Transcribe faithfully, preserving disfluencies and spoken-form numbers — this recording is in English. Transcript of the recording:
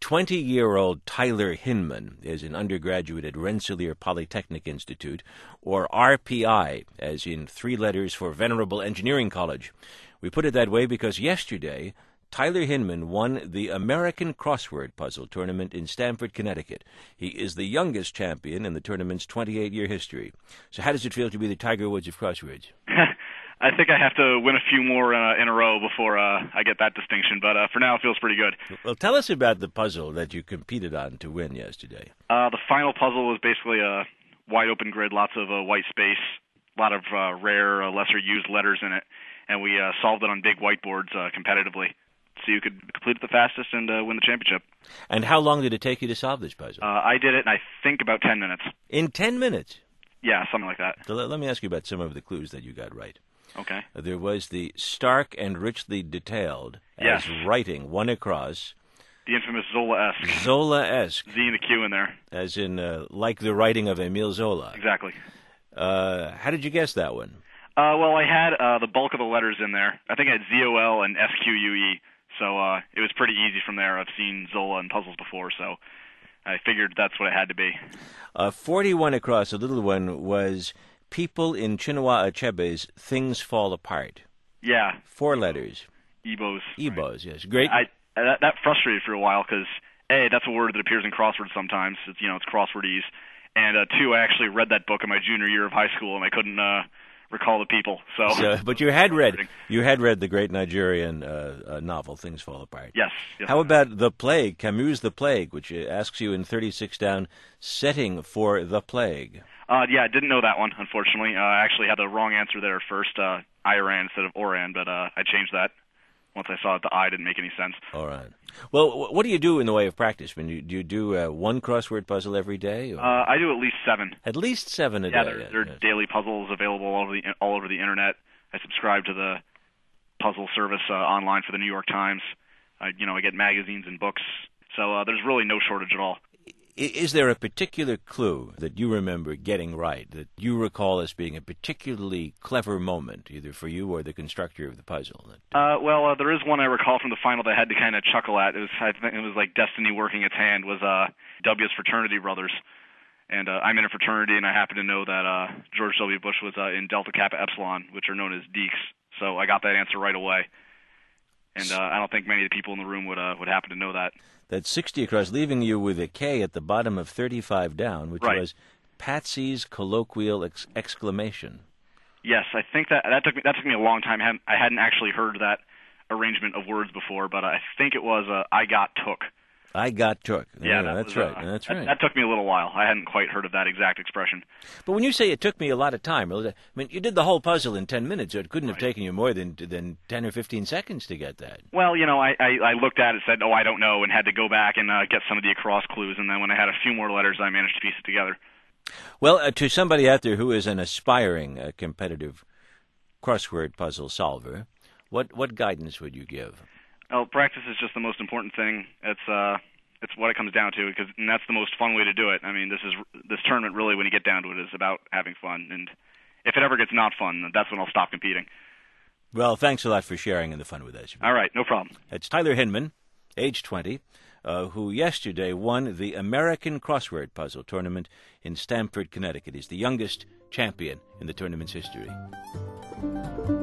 twenty-year-old Tyler Hinman is an undergraduate at Rensselaer Polytechnic Institute, or R P I, as in three letters for Venerable Engineering College. We put it that way because yesterday, Tyler Hinman won the American Crossword Puzzle Tournament in Stamford, Connecticut. He is the youngest champion in the tournament's twenty-eight-year history. So how does it feel to be the Tiger Woods of crosswords? I think I have to win a few more uh, in a row before uh, I get that distinction, but uh, for now it feels pretty good. Well, tell us about the puzzle that you competed on to win yesterday. Uh, the final puzzle was basically a wide-open grid, lots of uh, white space, a lot of uh, rare, uh, lesser-used letters in it, and we uh, solved it on big whiteboards uh, competitively, so you could complete it the fastest and uh, win the championship. And how long did it take you to solve this puzzle? Uh, I did it in, I think, about ten minutes. In ten minutes? Yeah, something like that. So let, let me ask you about some of the clues that you got right. Okay. Uh, there was the stark and richly detailed yes. as writing, one across. The infamous Zola-esque. Zola-esque. Z and the Q in there. As in, uh, like the writing of Emile Zola. Exactly. Uh, how did you guess that one? Uh, well, I had uh, the bulk of the letters in there. I think I had Z O L and S Q U E, so uh, it was pretty easy from there. I've seen Zola in puzzles before, so I figured that's what it had to be. Uh, forty-one across, a little one, was people in Chinua Achebe's Things Fall Apart. Yeah. Four letters. Ebos. Ebos, right. Yes. Great. I, that, that frustrated for a while because, A, that's a word that appears in crosswords sometimes. It's, you know, it's crosswordese. And, uh, two, I actually read that book in my junior year of high school, and I couldn't uh, recall the people. So, so But you had read you had read the great Nigerian uh, uh, novel, Things Fall Apart. Yes. yes. How about The Plague, Camus' The Plague, which asks you in thirty-six down, setting for the plague? Uh, yeah, I didn't know that one, unfortunately. Uh, I actually had the wrong answer there at first, uh, Iran instead of Oran, but uh, I changed that once I saw that the I didn't make any sense. All right. Well, what do you do in the way of practice? When you, do you do uh, one crossword puzzle every day? Or? Uh, I do at least seven. At least seven a yeah, day? There, yeah, there are yes. daily puzzles available all over the all over the internet. I subscribe to the puzzle service uh, online for the New York Times. I, you know, I get magazines and books, so uh, there's really no shortage at all. Is there a particular clue that you remember getting right, that you recall as being a particularly clever moment, either for you or the constructor of the puzzle? That, uh, well, uh, there is one I recall from the final that I had to kind of chuckle at. It was, I think it was like destiny working its hand, was uh, W's fraternity brothers. And uh, I'm in a fraternity, and I happen to know that uh, George W. Bush was uh, in Delta Kappa Epsilon, which are known as Deeks. So I got that answer right away. And uh, I don't think many of the people in the room would uh, would happen to know that. That's sixty across, leaving you with a K at the bottom of thirty-five down, which right. was Patsy's colloquial ex- exclamation. Yes, I think that that took me that took me a long time. I hadn't, I hadn't actually heard that arrangement of words before, but I think it was uh, I got took. I got took. Yeah, yeah that that's was, right. Uh, that's that, right. That took me a little while. I hadn't quite heard of that exact expression. But when you say it took me a lot of time, I mean, you did the whole puzzle in ten minutes, so it couldn't right. have taken you more than than ten or fifteen seconds to get that. Well, you know, I, I, I looked at it, said, oh, I don't know, and had to go back and uh, get some of the across clues, and then when I had a few more letters, I managed to piece it together. Well, uh, to somebody out there who is an aspiring uh, competitive crossword puzzle solver, what what guidance would you give? Well, practice is just the most important thing. It's uh, it's what it comes down to, because and that's the most fun way to do it. I mean, this is this tournament really, when you get down to it, is about having fun. And if it ever gets not fun, that's when I'll stop competing. Well, thanks a lot for sharing in the fun with us. All right, no problem. It's Tyler Hinman, age twenty, uh, who yesterday won the American Crossword Puzzle Tournament in Stamford, Connecticut. He's the youngest champion in the tournament's history.